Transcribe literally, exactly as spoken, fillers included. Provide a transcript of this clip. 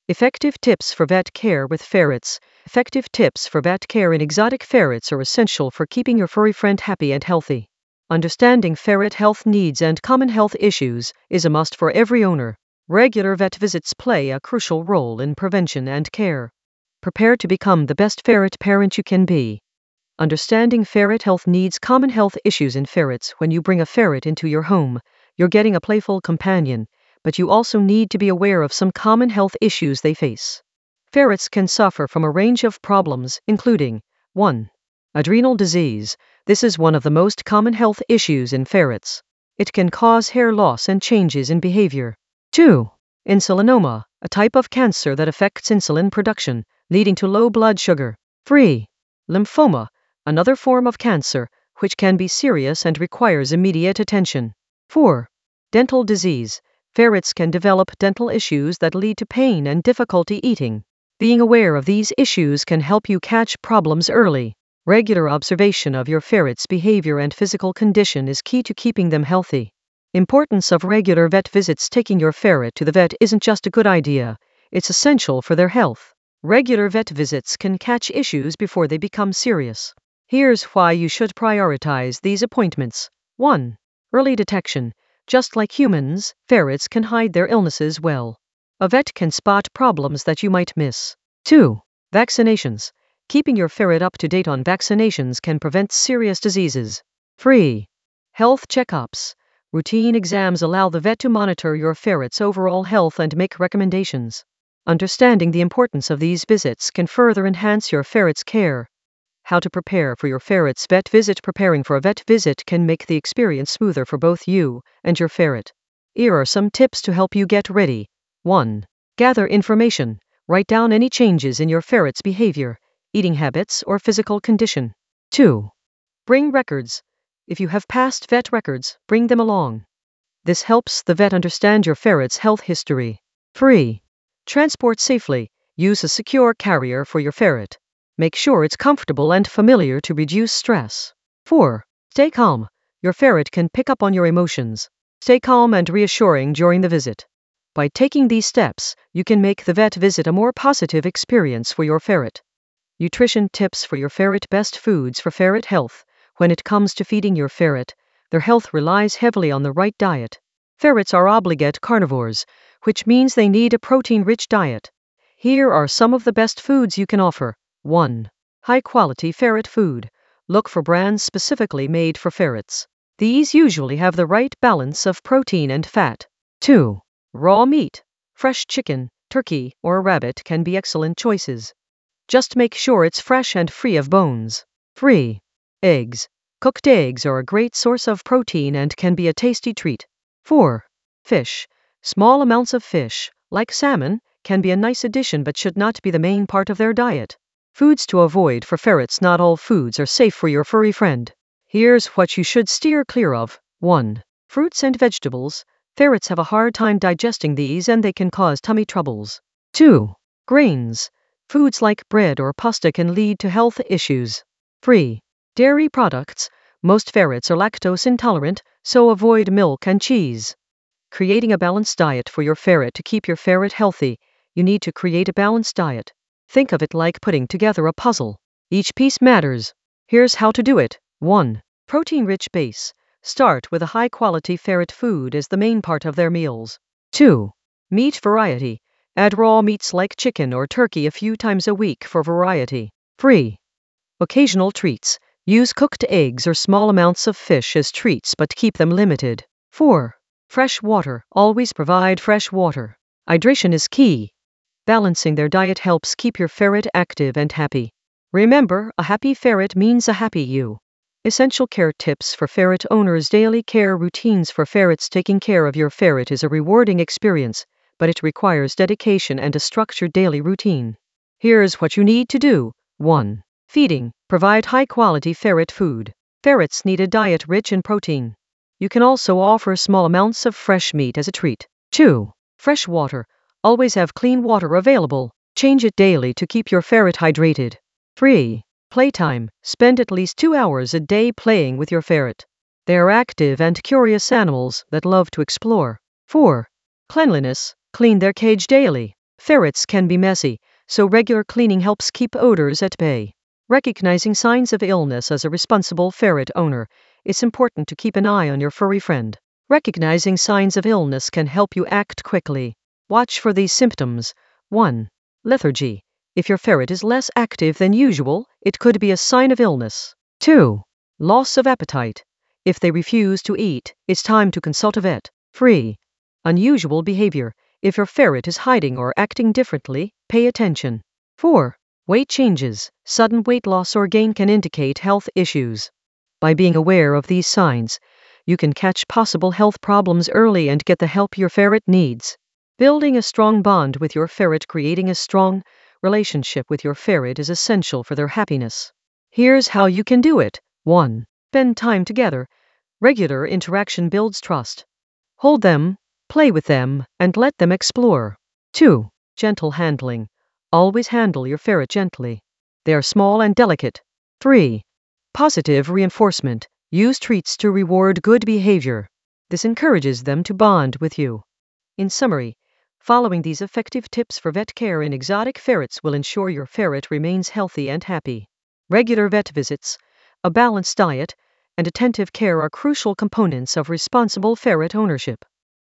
Effective tips for vet care with ferrets. Effective tips for vet care in exotic ferrets are essential for keeping your furry friend happy and healthy. Understanding ferret health needs and common health issues is a must for every owner. Regular vet visits play a crucial role in prevention and care. Prepare to become the best ferret parent you can be. Understanding ferret health needs, common health issues in ferrets. When you bring a ferret into your home, you're getting a playful companion, but you also need to be aware of some common health issues they face. Ferrets can suffer from a range of problems, including one. Adrenal disease. This is one of the most common health issues in ferrets. It can cause hair loss and changes in behavior. two. Insulinoma, a type of cancer that affects insulin production, leading to low blood sugar. three. Lymphoma, another form of cancer, which can be serious and requires immediate attention. four. Dental disease. Ferrets can develop dental issues that lead to pain and difficulty eating. Being aware of these issues can help you catch problems early. Regular observation of your ferret's behavior and physical condition is key to keeping them healthy. Importance of regular vet visits. Taking your ferret to the vet isn't just a good idea, it's essential for their health. Regular vet visits can catch issues before they become serious. Here's why you should prioritize these appointments. one. Early detection. Just like humans, ferrets can hide their illnesses well. A vet can spot problems that you might miss. two. Vaccinations. Keeping your ferret up to date on vaccinations can prevent serious diseases. three. Health checkups. Routine exams allow the vet to monitor your ferret's overall health and make recommendations. Understanding the importance of these visits can further enhance your ferret's care. How to prepare for your ferret's vet visit. Preparing for a vet visit can make the experience smoother for both you and your ferret. Here are some tips to help you get ready. one. Gather information. Write down any changes in your ferret's behavior, eating habits, or physical condition. two. Bring records. If you have past vet records, bring them along. This helps the vet understand your ferret's health history. three. Transport safely. Use a secure carrier for your ferret. Make sure it's comfortable and familiar to reduce stress. four. Stay calm. Your ferret can pick up on your emotions. Stay calm and reassuring during the visit. By taking these steps, you can make the vet visit a more positive experience for your ferret. Nutrition tips for your ferret. Best foods for ferret health. When it comes to feeding your ferret, their health relies heavily on the right diet. Ferrets are obligate carnivores, which means they need a protein-rich diet. Here are some of the best foods you can offer. one. High-quality ferret food. Look for brands specifically made for ferrets. These usually have the right balance of protein and fat. two. Raw meat. Fresh chicken, turkey, or rabbit can be excellent choices. Just make sure it's fresh and free of bones. three. Eggs. Cooked eggs are a great source of protein and can be a tasty treat. four. Fish. Small amounts of fish, like salmon, can be a nice addition but should not be the main part of their diet. Foods to avoid for ferrets. Not all foods are safe for your furry friend. Here's what you should steer clear of. one. Fruits and vegetables. Ferrets have a hard time digesting these and they can cause tummy troubles. two. Grains. Foods like bread or pasta can lead to health issues. three. Dairy products. Most ferrets are lactose intolerant, so avoid milk and cheese. Creating a balanced diet for your ferret. To keep your ferret healthy, you need to create a balanced diet. Think of it like putting together a puzzle. Each piece matters. Here's how to do it. one. Protein-rich base. Start with a high-quality ferret food as the main part of their meals. two. Meat variety. Add raw meats like chicken or turkey a few times a week for variety. three. Occasional treats. Use cooked eggs or small amounts of fish as treats but keep them limited. four. Fresh water. Always provide fresh water. Hydration is key. Balancing their diet helps keep your ferret active and happy. Remember, a happy ferret means a happy you. Essential care tips for ferret owners. Daily care routines for ferrets. Taking care of your ferret is a rewarding experience, but it requires dedication and a structured daily routine. Here's what you need to do. one. Feeding. Provide high-quality ferret food. Ferrets need a diet rich in protein. You can also offer small amounts of fresh meat as a treat. two. Fresh water. Always have clean water available. Change it daily to keep your ferret hydrated. three. Playtime. Spend at least two hours a day playing with your ferret. They are active and curious animals that love to explore. four. Cleanliness. Clean their cage daily. Ferrets can be messy, so regular cleaning helps keep odors at bay. Recognizing signs of illness as a responsible ferret owner, it's important to keep an eye on your furry friend. Recognizing signs of illness can help you act quickly. Watch for these symptoms. one. Lethargy. If your ferret is less active than usual, it could be a sign of illness. two. Loss of appetite. If they refuse to eat, it's time to consult a vet. three. Unusual behavior. If your ferret is hiding or acting differently, pay attention. four. Weight changes. Sudden weight loss or gain can indicate health issues. By being aware of these signs, you can catch possible health problems early and get the help your ferret needs. Building a strong bond with your ferret. Creating a strong relationship with your ferret is essential for their happiness. Here's how you can do it. one. Spend time together. Regular interaction builds trust. Hold them, play with them, and let them explore. two. Gentle handling. Always handle your ferret gently. They are small and delicate. three. Positive reinforcement. Use treats to reward good behavior. This encourages them to bond with you. In summary, following these effective tips for vet care in exotic ferrets will ensure your ferret remains healthy and happy. Regular vet visits, a balanced diet, and attentive care are crucial components of responsible ferret ownership.